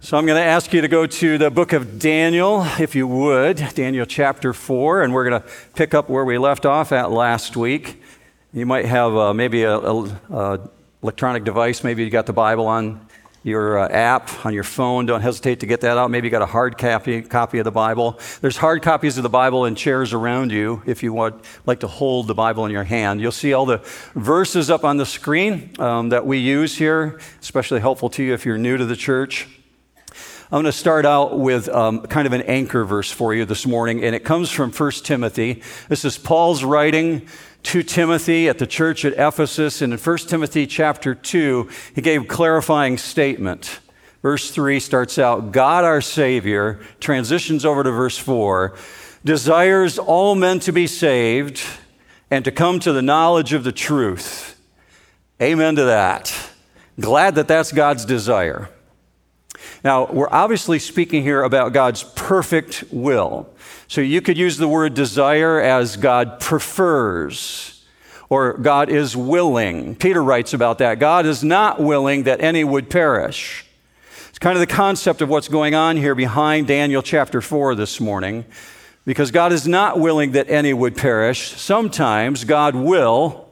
So I'm going to ask you to go to the book of Daniel, if you would, Daniel chapter 4, and we're going to pick up where we left off at last week. You might have maybe a electronic device. Maybe you got the Bible on your app, on your phone. Don't hesitate to get that out. Maybe you got a hard copy of the Bible. There's hard copies of the Bible in chairs around you if you would like to hold the Bible in your hand. You'll see all the verses up on the screen that we use here, especially helpful to you if you're new to the church. I'm going to start out with kind of an anchor verse for you this morning, and it comes from 1 Timothy. This is Paul's writing to Timothy at the church at Ephesus, and in 1 Timothy chapter 2, he gave a clarifying statement. Verse 3 starts out, God our Savior, transitions over to verse 4, desires all men to be saved and to come to the knowledge of the truth. Amen to that. Glad that that's God's desire. Now, we're obviously speaking here about God's perfect will. So you could use the word desire as God prefers, or God is willing. Peter writes about that. God is not willing that any would perish. It's kind of the concept of what's going on here behind Daniel chapter 4 this morning, because God is not willing that any would perish. Sometimes God will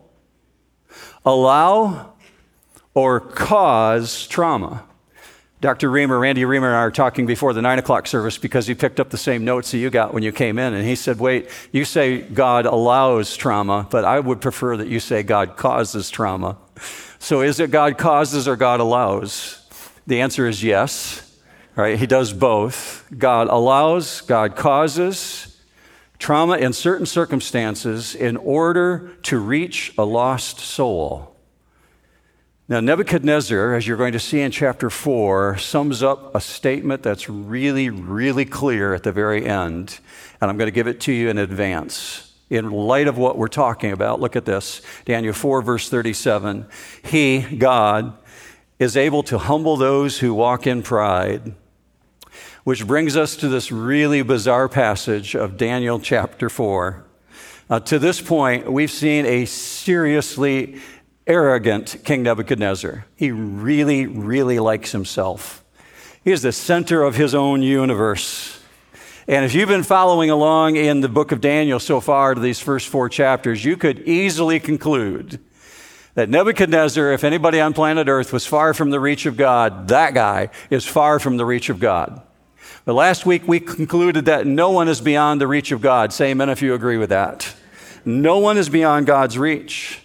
allow or cause trauma. Dr. Randy Reamer and I are talking before the 9 o'clock service because he picked up the same notes that you got when you came in. And he said, wait, you say God allows trauma, but I would prefer that you say God causes trauma. So is it God causes or God allows? The answer is yes. Right? He does both. God allows, God causes trauma in certain circumstances in order to reach a lost soul. Now, Nebuchadnezzar, as you're going to see in chapter 4, sums up a statement that's really, really clear at the very end. And I'm going to give it to you in advance. In light of what we're talking about, look at this. Daniel 4, verse 37. He, God, is able to humble those who walk in pride. Which brings us to this really bizarre passage of Daniel chapter 4. To this point, we've seen a seriously arrogant King Nebuchadnezzar. He really, really likes himself. He is the center of his own universe. And if you've been following along in the book of Daniel so far to these first 4 chapters, you could easily conclude that Nebuchadnezzar, if anybody on planet Earth was far from the reach of God, that guy is far from the reach of God. But last week we concluded that no one is beyond the reach of God. Say amen if you agree with that. No one is beyond God's reach.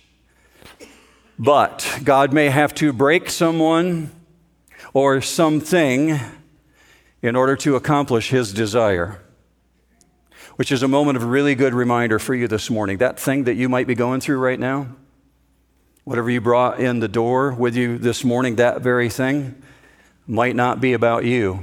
But God may have to break someone or something in order to accomplish his desire, which is a moment of really good reminder for you this morning. That thing that you might be going through right now, whatever you brought in the door with you this morning, that very thing might not be about you,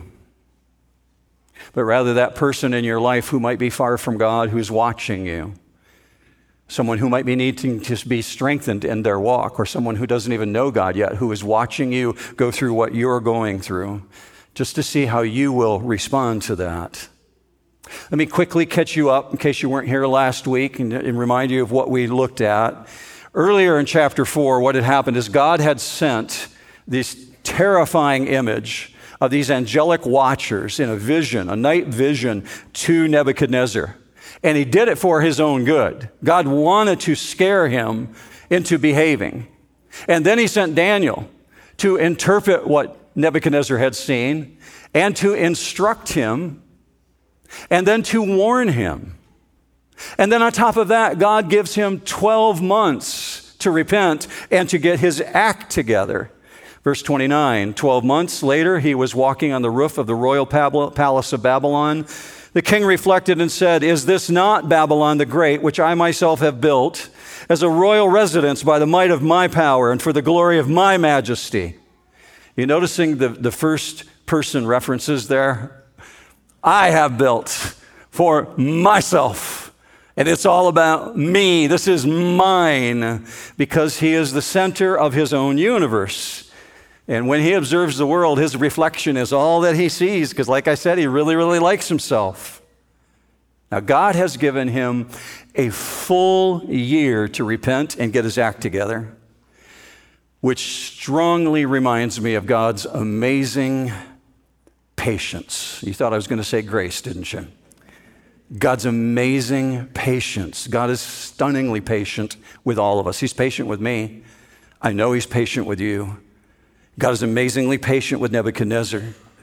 but rather that person in your life who might be far from God, who's watching you. Someone who might be needing to be strengthened in their walk, or someone who doesn't even know God yet, who is watching you go through what you're going through, just to see how you will respond to that. Let me quickly catch you up in case you weren't here last week and remind you of what we looked at. Earlier in chapter 4, what had happened is God had sent this terrifying image of these angelic watchers in a vision, a night vision, to Nebuchadnezzar. And he did it for his own good. God wanted to scare him into behaving. And then he sent Daniel to interpret what Nebuchadnezzar had seen and to instruct him and then to warn him. And then on top of that, God gives him 12 months to repent and to get his act together. Verse 29, 12 months later, he was walking on the roof of the royal palace of Babylon. The king reflected and said, is this not Babylon the Great, which I myself have built, as a royal residence by the might of my power and for the glory of my majesty? You noticing the first person references there? I have built for myself, and it's all about me. This is mine, because he is the center of his own universe. And when he observes the world, his reflection is all that he sees, because like I said, he really, really likes himself. Now, God has given him a full year to repent and get his act together, which strongly reminds me of God's amazing patience. You thought I was going to say grace, didn't you? God's amazing patience. God is stunningly patient with all of us. He's patient with me. I know he's patient with you. God is amazingly patient with Nebuchadnezzar.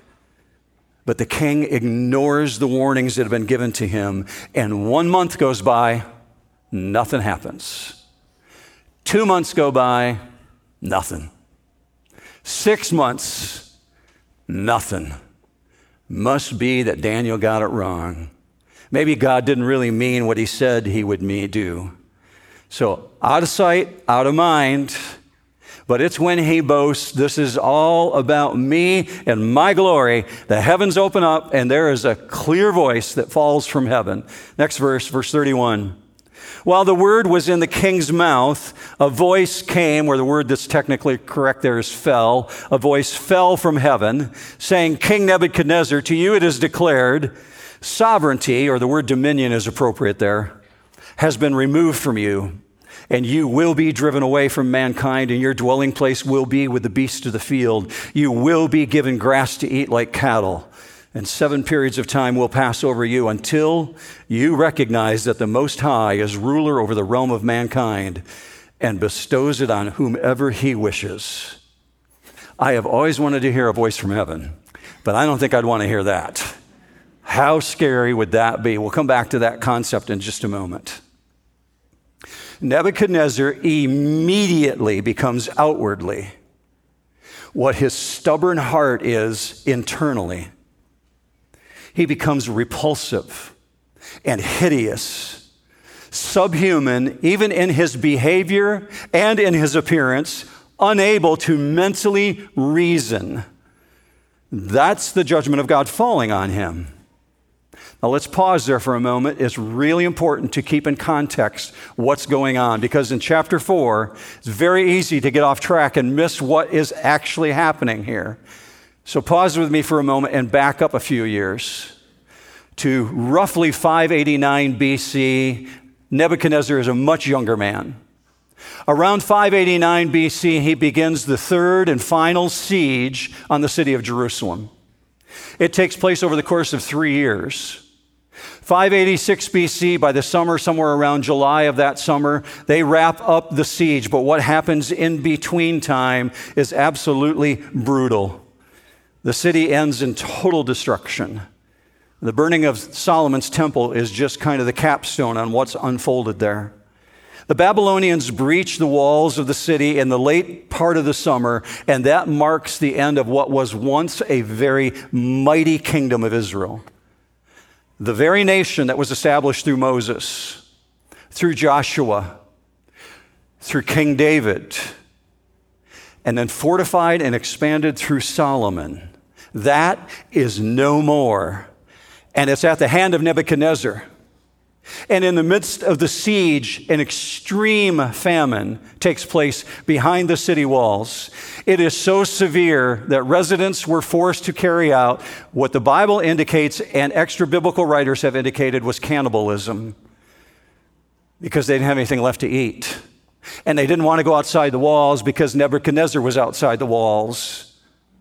But the king ignores the warnings that have been given to him, and 1 month goes by, nothing happens. 2 months go by, nothing. 6 months, nothing. Must be that Daniel got it wrong. Maybe God didn't really mean what he said he would do. So out of sight, out of mind. But it's when he boasts, this is all about me and my glory. The heavens open up and there is a clear voice that falls from heaven. Next verse 31. While the word was in the king's mouth, a voice came, or the word that's technically correct there is fell. A voice fell from heaven saying, King Nebuchadnezzar, to you it is declared, sovereignty, or the word dominion is appropriate there, has been removed from you. And you will be driven away from mankind, and your dwelling place will be with the beasts of the field. You will be given grass to eat like cattle. And 7 periods of time will pass over you until you recognize that the Most High is ruler over the realm of mankind and bestows it on whomever he wishes. I have always wanted to hear a voice from heaven, but I don't think I'd want to hear that. How scary would that be? We'll come back to that concept in just a moment. Nebuchadnezzar immediately becomes outwardly what his stubborn heart is internally. He becomes repulsive and hideous, subhuman, even in his behavior and in his appearance, unable to mentally reason. That's the judgment of God falling on him. Now let's pause there for a moment. It's really important to keep in context what's going on, because in chapter 4, it's very easy to get off track and miss what is actually happening here. So pause with me for a moment and back up a few years to roughly 589 BC. Nebuchadnezzar is a much younger man. Around 589 BC, he begins the third and final siege on the city of Jerusalem. It takes place over the course of 3 years. 586 BC, by the summer, somewhere around July of that summer, they wrap up the siege. But what happens in between time is absolutely brutal. The city ends in total destruction. The burning of Solomon's temple is just kind of the capstone on what's unfolded there. The Babylonians breach the walls of the city in the late part of the summer, and that marks the end of what was once a very mighty kingdom of Israel. The very nation that was established through Moses, through Joshua, through King David, and then fortified and expanded through Solomon. That is no more. And it's at the hand of Nebuchadnezzar. And in the midst of the siege, an extreme famine takes place behind the city walls. It is so severe that residents were forced to carry out what the Bible indicates and extra biblical writers have indicated was cannibalism, because they didn't have anything left to eat. And they didn't want to go outside the walls because Nebuchadnezzar was outside the walls.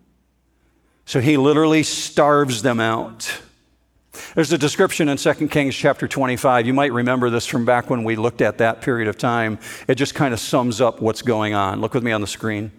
So he literally starves them out. There's a description in 2 Kings chapter 25. You might remember this from back when we looked at that period of time. It just kind of sums up what's going on. Look with me on the screen.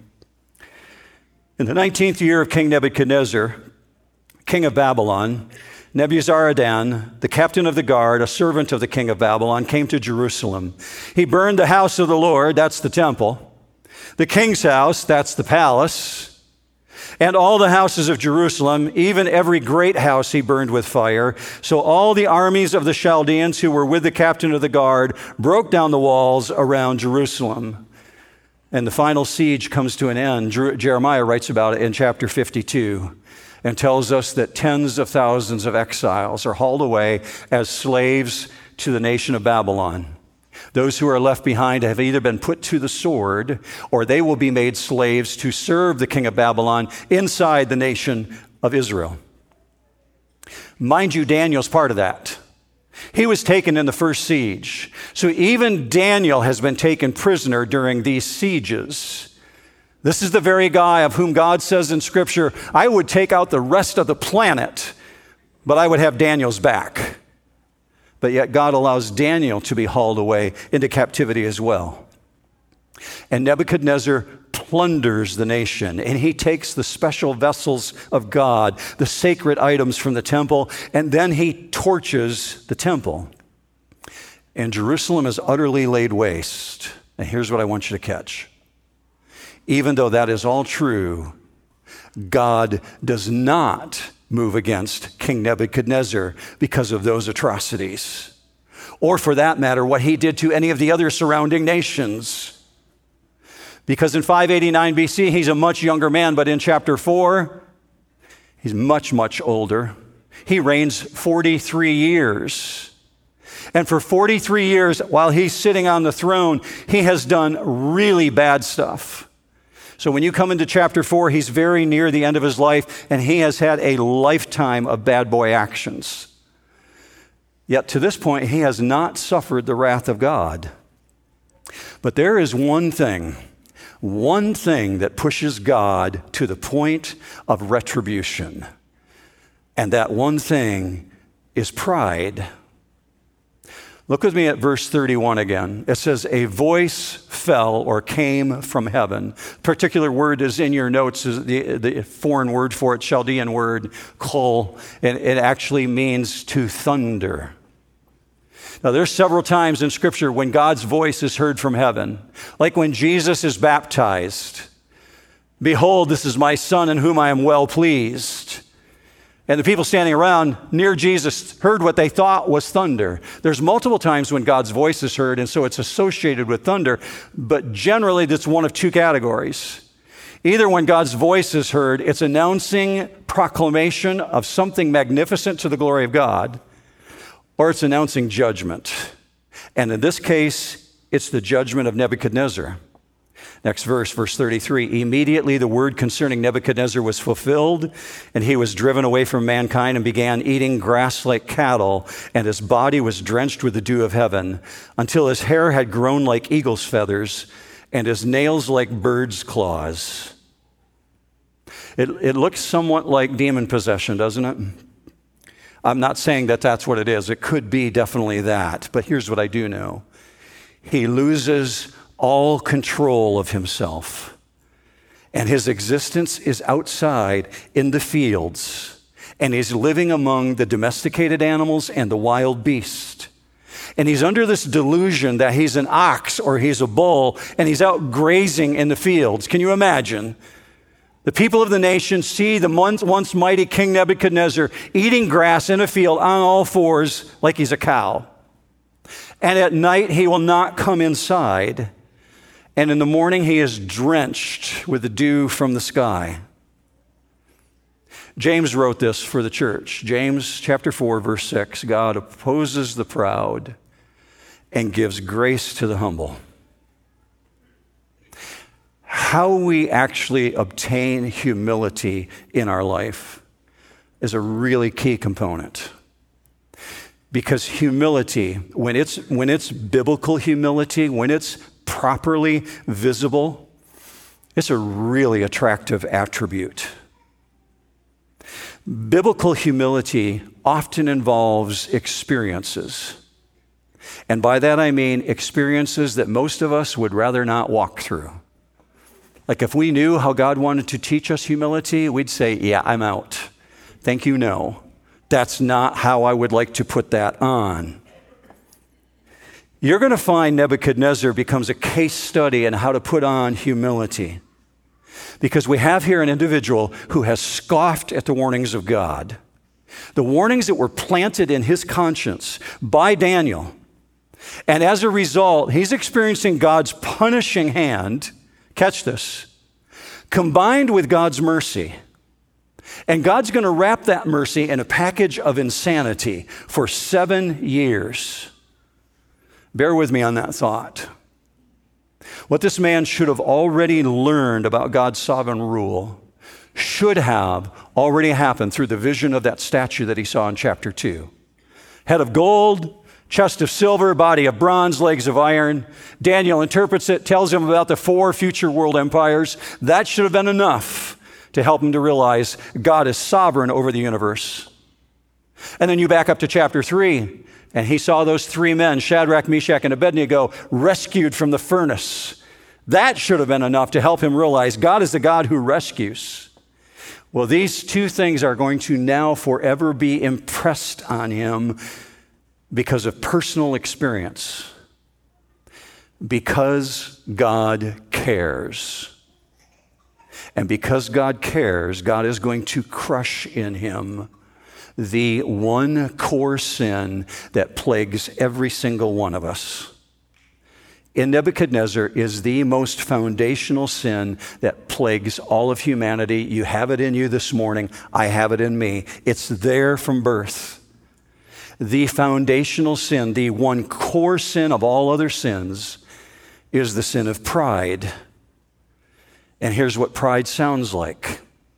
In the 19th year of King Nebuchadnezzar, king of Babylon, Nebuzaradan, the captain of the guard, a servant of the king of Babylon, came to Jerusalem. He burned the house of the Lord, that's the temple, the king's house, that's the palace, and all the houses of Jerusalem, even every great house he burned with fire. So all the armies of the Chaldeans who were with the captain of the guard broke down the walls around Jerusalem. And the final siege comes to an end. Jeremiah writes about it in chapter 52 and tells us that tens of thousands of exiles are hauled away as slaves to the nation of Babylon. Those who are left behind have either been put to the sword, or they will be made slaves to serve the king of Babylon inside the nation of Israel. Mind you, Daniel's part of that. He was taken in the first siege. So even Daniel has been taken prisoner during these sieges. This is the very guy of whom God says in Scripture, I would take out the rest of the planet, but I would have Daniel's back. But yet God allows Daniel to be hauled away into captivity as well. And Nebuchadnezzar plunders the nation, and he takes the special vessels of God, the sacred items from the temple, and then he torches the temple. And Jerusalem is utterly laid waste. And here's what I want you to catch. Even though that is all true, God does not move against King Nebuchadnezzar because of those atrocities, or for that matter, what he did to any of the other surrounding nations. Because in 589 BC, he's a much younger man, but in chapter 4, he's much, much older. He reigns 43 years. And for 43 years, while he's sitting on the throne, he has done really bad stuff. So when you come into chapter 4, he's very near the end of his life, and he has had a lifetime of bad boy actions. Yet to this point, he has not suffered the wrath of God. But there is one thing that pushes God to the point of retribution. And that one thing is pride. Look with me at verse 31 again. It says, a voice fell or came from heaven. Particular word is in your notes, is the foreign word for it, Chaldean word, kol, and it actually means to thunder. Now, there's several times in Scripture when God's voice is heard from heaven, like when Jesus is baptized. Behold, this is my Son in whom I am well pleased. And the people standing around near Jesus heard what they thought was thunder. There's multiple times when God's voice is heard, and so it's associated with thunder, but generally that's one of two categories. Either when God's voice is heard, it's announcing proclamation of something magnificent to the glory of God, or it's announcing judgment. And in this case, it's the judgment of Nebuchadnezzar. Next verse, verse 33, immediately the word concerning Nebuchadnezzar was fulfilled, and he was driven away from mankind and began eating grass like cattle, and his body was drenched with the dew of heaven, until his hair had grown like eagle's feathers, and his nails like bird's claws. It looks somewhat like demon possession, doesn't it? I'm not saying that that's what it is. It could be definitely that, but here's what I do know. He loses all control of himself, and his existence is outside in the fields, and he's living among the domesticated animals and the wild beast. And he's under this delusion that he's an ox or he's a bull, and he's out grazing in the fields. Can you imagine? The people of the nation see the once mighty King Nebuchadnezzar eating grass in a field on all fours like he's a cow. And at night he will not come inside. And in the morning, he is drenched with the dew from the sky. James wrote this for the church. James chapter 4, verse 6, God opposes the proud and gives grace to the humble. How we actually obtain humility in our life is a really key component. Because humility, when it's biblical humility, when it's properly visible, it's a really attractive attribute. Biblical humility often involves experiences. And by that I mean experiences that most of us would rather not walk through. Like if we knew how God wanted to teach us humility, we'd say, yeah, I'm out. Thank you, no. That's not how I would like to put that on. You're going to find Nebuchadnezzar becomes a case study in how to put on humility. Because we have here an individual who has scoffed at the warnings of God. The warnings that were planted in his conscience by Daniel. And as a result, he's experiencing God's punishing hand, catch this, combined with God's mercy. And God's going to wrap that mercy in a package of insanity for 7 years. Bear with me on that thought. What this man should have already learned about God's sovereign rule should have already happened through the vision of that statue that he saw in chapter 2. Head of gold, chest of silver, body of bronze, legs of iron. Daniel interprets it, tells him about the 4 future world empires. That should have been enough to help him to realize God is sovereign over the universe. And then you back up to chapter 3, and he saw those 3 men, Shadrach, Meshach, and Abednego, rescued from the furnace. That should have been enough to help him realize God is the God who rescues. Well, these 2 things are going to now forever be impressed on him because of personal experience. Because God cares. And because God cares, God is going to crush in him the one core sin that plagues every single one of us. In Nebuchadnezzar is the most foundational sin that plagues all of humanity. You have it in you this morning. I have it in me. It's there from birth. The foundational sin, the one core sin of all other sins, is the sin of pride. And here's what pride sounds like.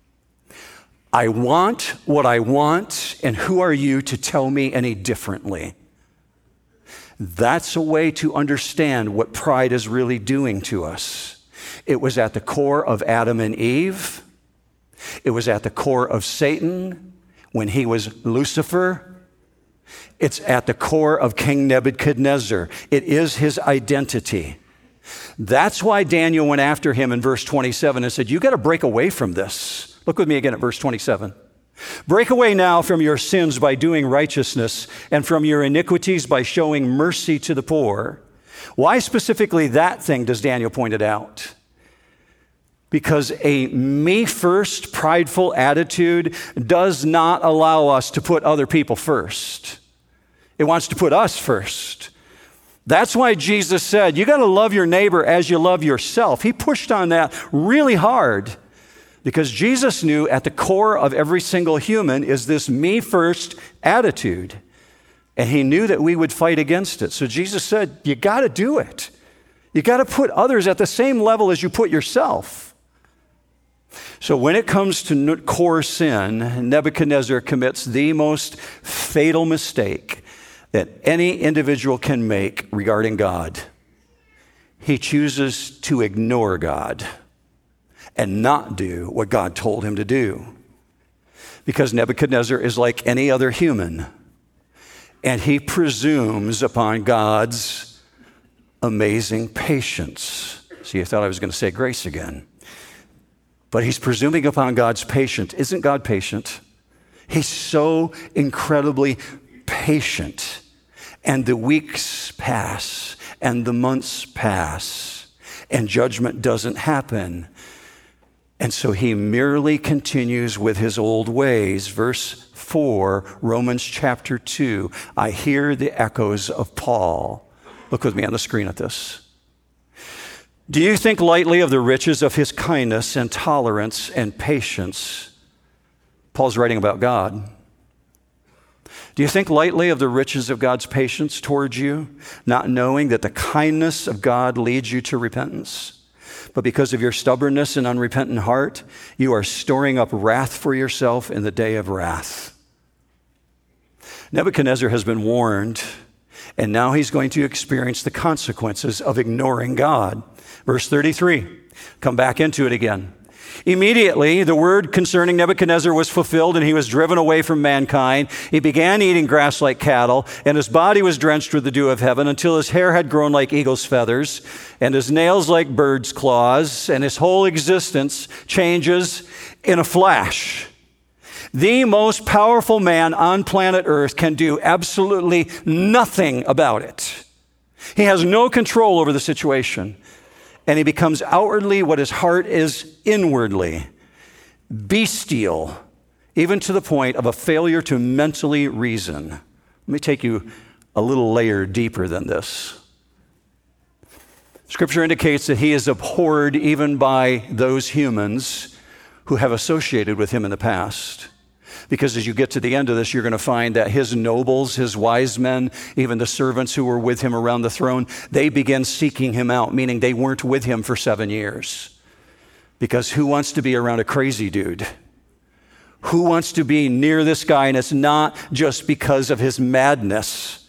I want what I want, and who are you to tell me any differently? That's a way to understand what pride is really doing to us. It was at the core of Adam and Eve. It was at the core of Satan when he was Lucifer. It's at the core of King Nebuchadnezzar. It is his identity. That's why Daniel went after him in verse 27 and said, you got to break away from this. Look with me again at verse 27. Break away now from your sins by doing righteousness and from your iniquities by showing mercy to the poor. Why specifically that thing does Daniel point it out? Because a me-first prideful attitude does not allow us to put other people first. It wants to put us first. That's why Jesus said, you got to love your neighbor as you love yourself. He pushed on that really hard because Jesus knew at the core of every single human is this me-first attitude. And he knew that we would fight against it. So Jesus said, you got to do it. You got to put others at the same level as you put yourself. So when it comes to core sin, Nebuchadnezzar commits the most fatal mistake that any individual can make regarding God. He chooses to ignore God and not do what God told him to do. Because Nebuchadnezzar is like any other human, and he presumes upon God's amazing patience. See, I thought I was going to say grace again. But he's presuming upon God's patience. Isn't God patient? He's so incredibly patient. And the weeks pass, and the months pass, and judgment doesn't happen. And so he merely continues with his old ways. Verse 4, Romans chapter 2. I hear the echoes of Paul. Look with me on the screen at this. Do you think lightly of the riches of his kindness and tolerance and patience? Paul's writing about God. Do you think lightly of the riches of God's patience towards you, not knowing that the kindness of God leads you to repentance? But because of your stubbornness and unrepentant heart, you are storing up wrath for yourself in the day of wrath. Nebuchadnezzar has been warned, and now he's going to experience the consequences of ignoring God. Verse 33, come back into it again. Immediately, the word concerning Nebuchadnezzar was fulfilled, and he was driven away from mankind. He began eating grass like cattle, and his body was drenched with the dew of heaven until his hair had grown like eagle's feathers, and his nails like bird's claws, and his whole existence changes in a flash. The most powerful man on planet Earth can do absolutely nothing about it. He has no control over the situation. And he becomes outwardly what his heart is inwardly, bestial, even to the point of a failure to mentally reason. Let me take you a little layer deeper than this. Scripture indicates that he is abhorred even by those humans who have associated with him in the past. Because as you get to the end of this, you're going to find that his nobles, his wise men, even the servants who were with him around the throne, they began seeking him out, meaning they weren't with him for 7 years. Because who wants to be around a crazy dude? Who wants to be near this guy? And it's not just because of his madness.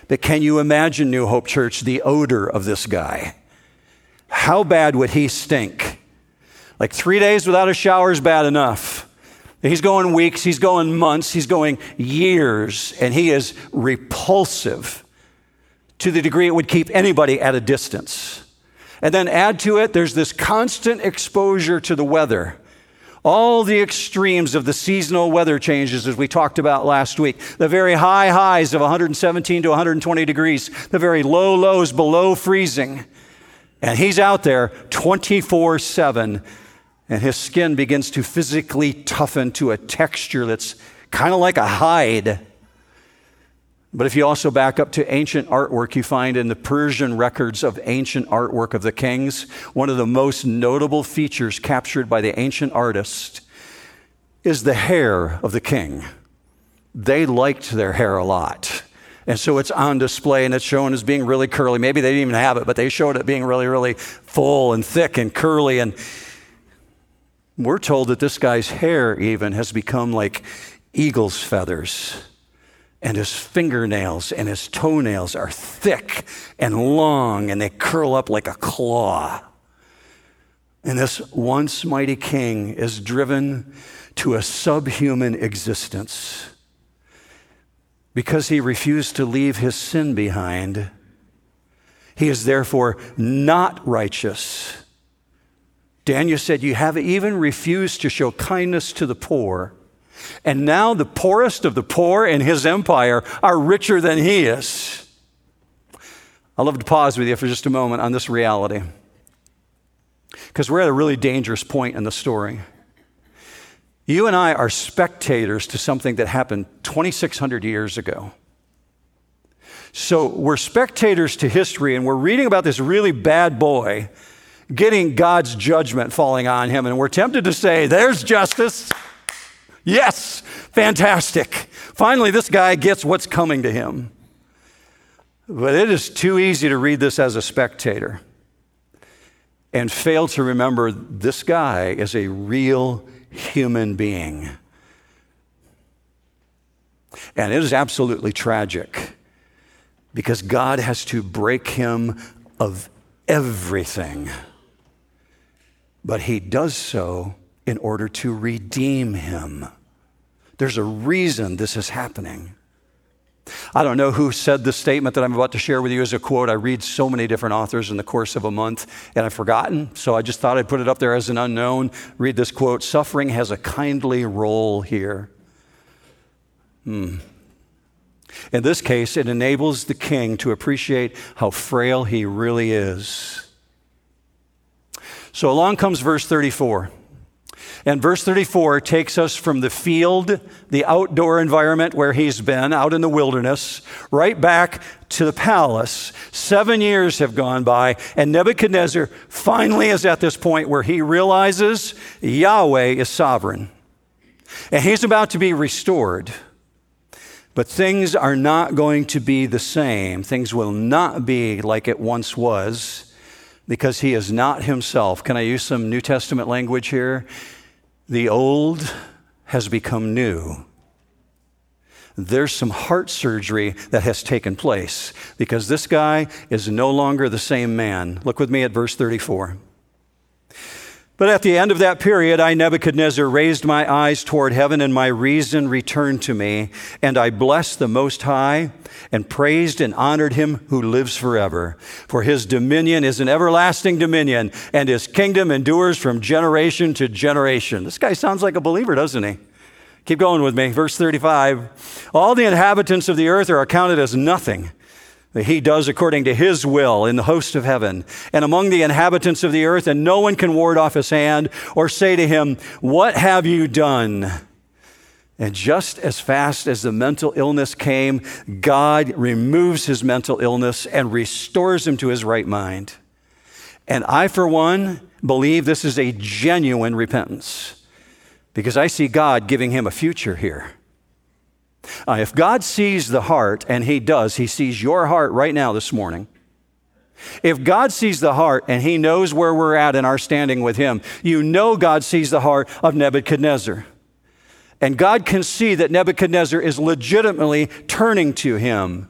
But can you imagine, New Hope Church, the odor of this guy? How bad would he stink? Like 3 days without a shower is bad enough. He's going weeks, he's going months, he's going years, and he is repulsive to the degree it would keep anybody at a distance. And then add to it, there's this constant exposure to the weather. All the extremes of the seasonal weather changes, as we talked about last week. The very high highs of 117 to 120 degrees. The very low lows below freezing. And he's out there 24/7. And his skin begins to physically toughen to a texture that's kind of like a hide. But if you also back up to ancient artwork, you find in the Persian records of ancient artwork of the kings, one of the most notable features captured by the ancient artist is the hair of the king. They liked their hair a lot. And so it's on display and it's shown as being really curly. Maybe they didn't even have it, but they showed it being really, really full and thick and curly. And we're told that this guy's hair even has become like eagle's feathers. And his fingernails and his toenails are thick and long, and they curl up like a claw. And this once mighty king is driven to a subhuman existence because he refused to leave his sin behind. He is therefore not righteous. Daniel said, you have even refused to show kindness to the poor. And now the poorest of the poor in his empire are richer than he is. I'd love to pause with you for just a moment on this reality, because we're at a really dangerous point in the story. You and I are spectators to something that happened 2,600 years ago. So we're spectators to history, and we're reading about this really bad boy getting God's judgment falling on him, and we're tempted to say, there's justice. Yes, fantastic. Finally, this guy gets what's coming to him. But it is too easy to read this as a spectator and fail to remember this guy is a real human being. And it is absolutely tragic because God has to break him of everything. But he does so in order to redeem him. There's a reason this is happening. I don't know who said the statement that I'm about to share with you as a quote. I read so many different authors in the course of a month, and I've forgotten, so I just thought I'd put it up there as an unknown. Read this quote: suffering has a kindly role here. In this case, it enables the king to appreciate how frail he really is. So along comes verse 34. And verse 34 takes us from the field, the outdoor environment where he's been, out in the wilderness, right back to the palace. 7 years have gone by, and Nebuchadnezzar finally is at this point where he realizes Yahweh is sovereign. And he's about to be restored. But things are not going to be the same. Things will not be like it once was, because he is not himself. Can I use some New Testament language here? The old has become new. There's some heart surgery that has taken place because this guy is no longer the same man. Look with me at verse 34. But at the end of that period, I, Nebuchadnezzar, raised my eyes toward heaven, and my reason returned to me. And I blessed the Most High and praised and honored him who lives forever. For his dominion is an everlasting dominion, and his kingdom endures from generation to generation. This guy sounds like a believer, doesn't he? Keep going with me. Verse 35. All the inhabitants of the earth are accounted as nothing. He does according to his will in the host of heaven and among the inhabitants of the earth, and no one can ward off his hand or say to him, what have you done? And just as fast as the mental illness came, God removes his mental illness and restores him to his right mind. And I, for one, believe this is a genuine repentance because I see God giving him a future here. If God sees the heart, and he does, he sees your heart right now this morning. If God sees the heart and he knows where we're at in our standing with him, you know God sees the heart of Nebuchadnezzar. And God can see that Nebuchadnezzar is legitimately turning to him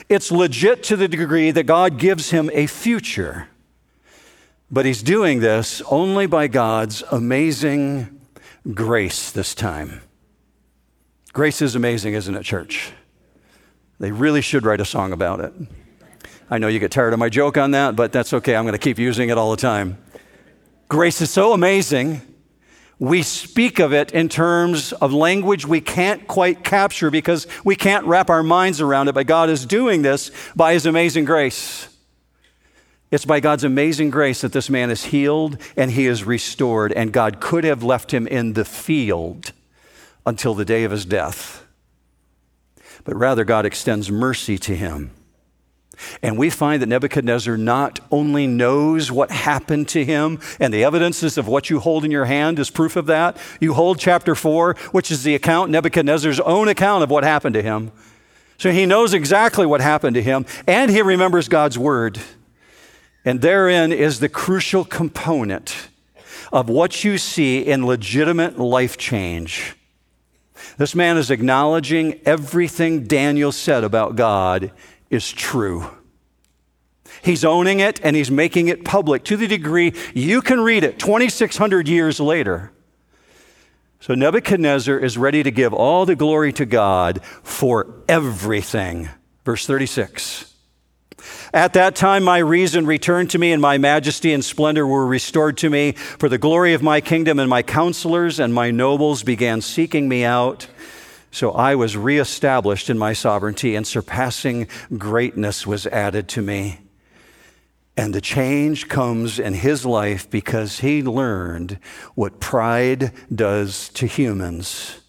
It's legit to the degree that God gives him a future. But he's doing this only by God's amazing grace this time. Grace is amazing, isn't it, church? They really should write a song about it. I know you get tired of my joke on that, but that's okay. I'm going to keep using it all the time. Grace is so amazing. We speak of it in terms of language we can't quite capture because we can't wrap our minds around it, but God is doing this by his amazing grace. It's by God's amazing grace that this man is healed and he is restored, and God could have left him in the field until the day of his death. But rather, God extends mercy to him. And we find that Nebuchadnezzar not only knows what happened to him, and the evidences of what you hold in your hand is proof of that. You hold chapter 4, which is the account, Nebuchadnezzar's own account of what happened to him. So he knows exactly what happened to him, and he remembers God's word. And therein is the crucial component of what you see in legitimate life change. This man is acknowledging everything Daniel said about God is true. He's owning it and he's making it public to the degree you can read it 2,600 years later. So Nebuchadnezzar is ready to give all the glory to God for everything. Verse 36. At that time, my reason returned to me, and my majesty and splendor were restored to me. For the glory of my kingdom, and my counselors and my nobles began seeking me out. So I was reestablished in my sovereignty, and surpassing greatness was added to me. And the change comes in his life because he learned what pride does to humans.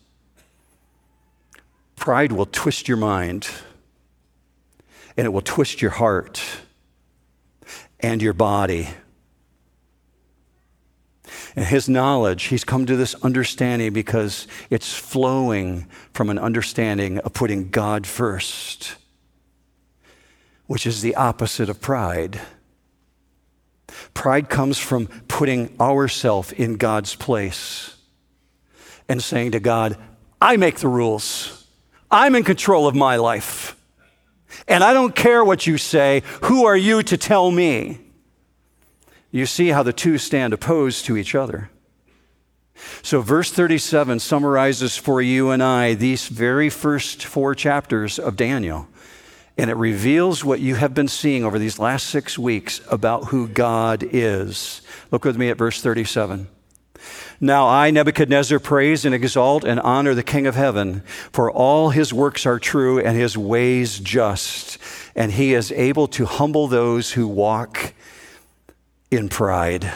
Pride will twist your mind. And it will twist your heart and your body. And his knowledge, he's come to this understanding because it's flowing from an understanding of putting God first, which is the opposite of pride. Pride comes from putting ourselves in God's place and saying to God, I make the rules. I'm in control of my life. And I don't care what you say. Who are you to tell me? You see how the two stand opposed to each other. So verse 37 summarizes for you and I these very first 4 chapters of Daniel. And it reveals what you have been seeing over these last 6 weeks about who God is. Look with me at verse 37. Now I, Nebuchadnezzar, praise and exalt and honor the King of heaven, for all his works are true and his ways just, and he is able to humble those who walk in pride.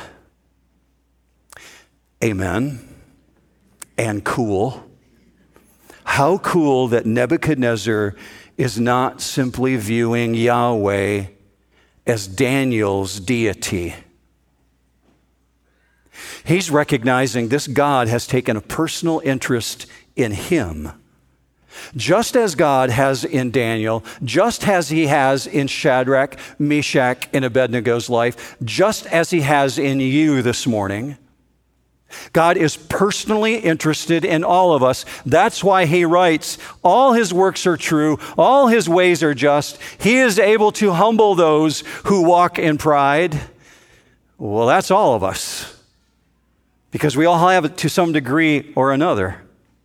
Amen. And cool. How cool that Nebuchadnezzar is not simply viewing Yahweh as Daniel's deity. He's recognizing this God has taken a personal interest in him. Just as God has in Daniel, just as he has in Shadrach, Meshach, and Abednego's life, just as he has in you this morning. God is personally interested in all of us. That's why he writes, all his works are true, all his ways are just. He is able to humble those who walk in pride. Well, that's all of us. Because we all have it to some degree or another.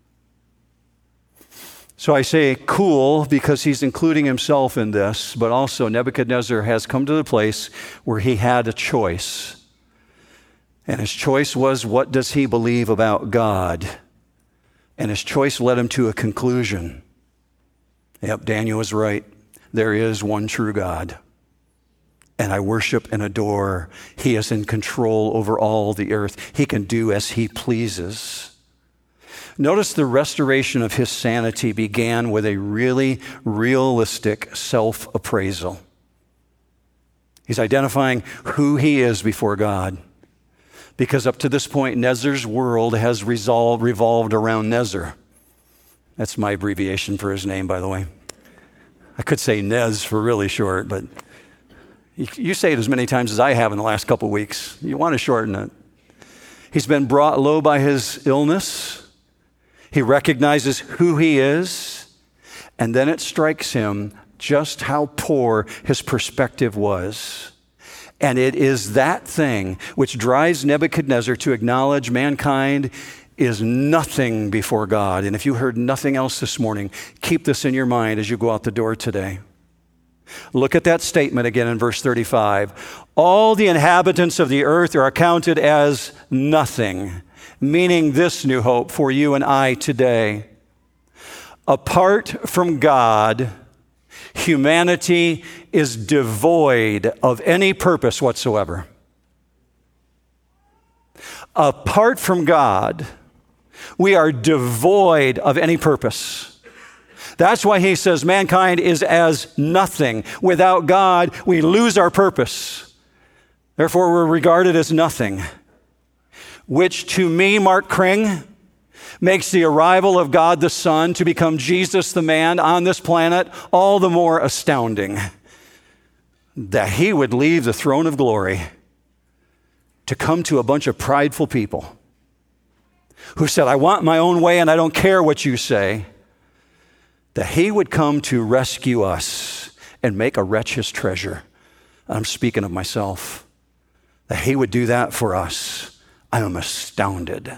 So I say cool because he's including himself in this, but also Nebuchadnezzar has come to the place where he had a choice. And his choice was, what does he believe about God? And his choice led him to a conclusion. Yep, Daniel was right. There is one true God. And I worship and adore. He is in control over all the earth. He can do as he pleases. Notice the restoration of his sanity began with a really realistic self-appraisal. He's identifying who he is before God. Because up to this point, Nezzar's world has revolved around Nezzar. That's my abbreviation for his name, by the way. I could say Nez for really short, but you say it as many times as I have in the last couple of weeks. You want to shorten it. He's been brought low by his illness. He recognizes who he is. And then it strikes him, just how poor his perspective was. And it is that thing which drives Nebuchadnezzar to acknowledge mankind is nothing before God. And if you heard nothing else this morning, keep this in your mind as you go out the door today. Look at that statement again in verse 35. All the inhabitants of the earth are accounted as nothing, meaning this, New Hope, for you and I today. Apart from God, humanity is devoid of any purpose whatsoever. Apart from God, we are devoid of any purpose. That's why he says mankind is as nothing. Without God, we lose our purpose. Therefore, we're regarded as nothing. Which to me, Mark Kring, makes the arrival of God the Son to become Jesus the man on this planet all the more astounding. That he would leave the throne of glory to come to a bunch of prideful people who said, I want my own way and I don't care what you say. That he would come to rescue us and make a wretch his treasure. I'm speaking of myself. That he would do that for us. I am astounded.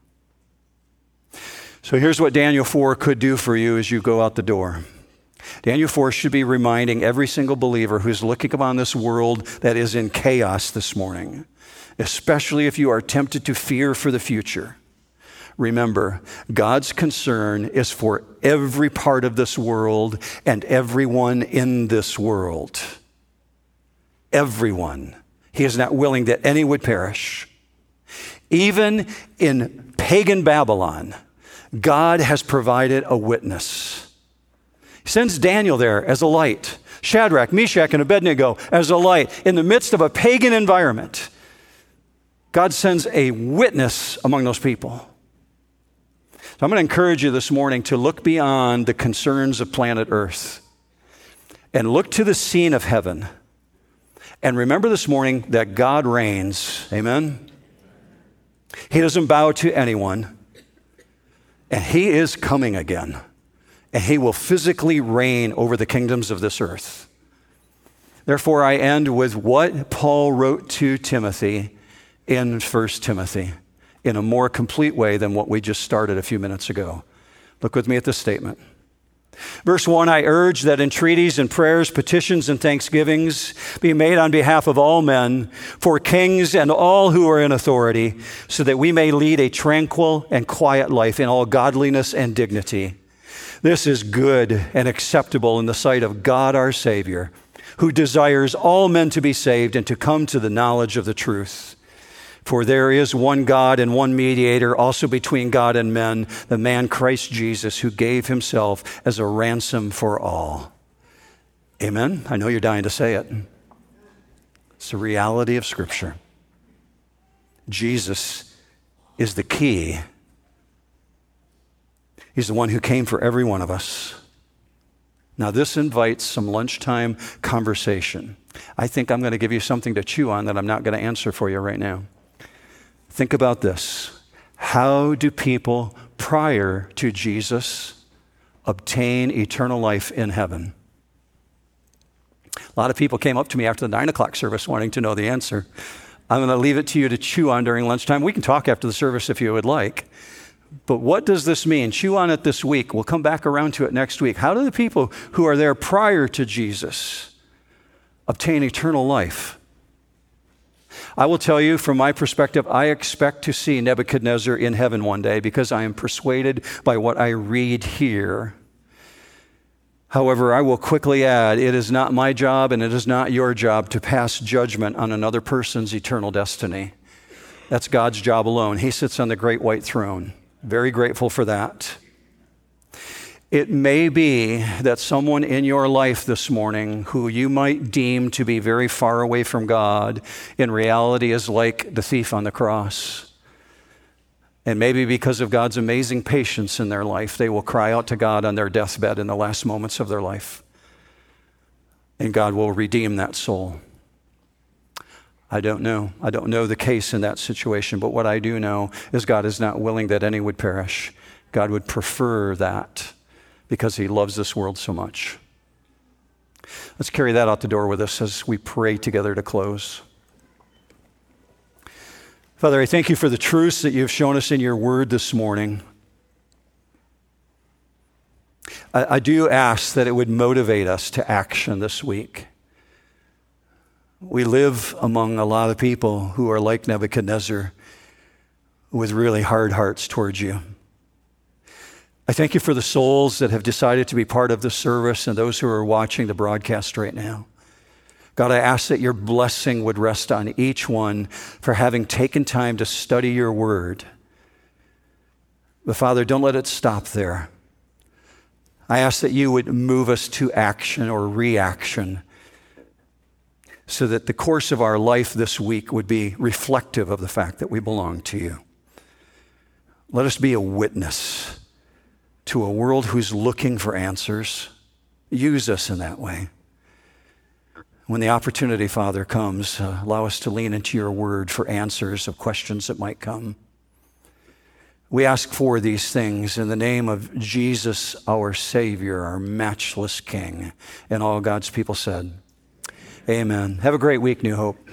So here's what Daniel 4 could do for you as you go out the door. Daniel 4 should be reminding every single believer who's looking upon this world that is in chaos this morning, especially if you are tempted to fear for the future. Remember, God's concern is for every part of this world and everyone in this world. Everyone. He is not willing that any would perish. Even in pagan Babylon, God has provided a witness. He sends Daniel there as a light, Shadrach, Meshach, and Abednego as a light in the midst of a pagan environment. God sends a witness among those people. So I'm going to encourage you this morning to look beyond the concerns of planet Earth and look to the scene of heaven. And remember this morning that God reigns. Amen? He doesn't bow to anyone. And he is coming again. And he will physically reign over the kingdoms of this earth. Therefore, I end with what Paul wrote to Timothy in 1 Timothy. In a more complete way than what we just started a few minutes ago. Look with me at this statement. Verse 1, I urge that entreaties and prayers, petitions and thanksgivings be made on behalf of all men, for kings and all who are in authority, so that we may lead a tranquil and quiet life in all godliness and dignity. This is good and acceptable in the sight of God our Savior, who desires all men to be saved and to come to the knowledge of the truth. For there is one God and one mediator also between God and men, the man Christ Jesus, who gave himself as a ransom for all. Amen? I know you're dying to say it. It's the reality of Scripture. Jesus is the key. He's the one who came for every one of us. Now, this invites some lunchtime conversation. I think I'm going to give you something to chew on that I'm not going to answer for you right now. Think about this. How do people prior to Jesus obtain eternal life in heaven? A lot of people came up to me after the 9 o'clock service wanting to know the answer. I'm going to leave it to you to chew on during lunchtime. We can talk after the service if you would like. But what does this mean? Chew on it this week. We'll come back around to it next week. How do the people who are there prior to Jesus obtain eternal life? I will tell you from my perspective, I expect to see Nebuchadnezzar in heaven one day because I am persuaded by what I read here. However, I will quickly add, it is not my job and it is not your job to pass judgment on another person's eternal destiny. That's God's job alone. He sits on the great white throne. Very grateful for that. It may be that someone in your life this morning who you might deem to be very far away from God in reality is like the thief on the cross. And maybe because of God's amazing patience in their life, they will cry out to God on their deathbed in the last moments of their life. And God will redeem that soul. I don't know. I don't know the case in that situation, but what I do know is God is not willing that any would perish. God would prefer that because he loves this world so much. Let's carry that out the door with us as we pray together to close. Father, I thank you for the truths that you've shown us in your word this morning. I do ask that it would motivate us to action this week. We live among a lot of people who are like Nebuchadnezzar, with really hard hearts towards you. I thank you for the souls that have decided to be part of the service and those who are watching the broadcast right now. God, I ask that your blessing would rest on each one for having taken time to study your word. But Father, don't let it stop there. I ask that you would move us to action or reaction so that the course of our life this week would be reflective of the fact that we belong to you. Let us be a witness to a world who's looking for answers. Use us in that way. When the opportunity, Father, comes, allow us to lean into your word for answers of questions that might come. We ask for these things in the name of Jesus, our Savior, our matchless King. And all God's people said, amen. Have a great week, New Hope.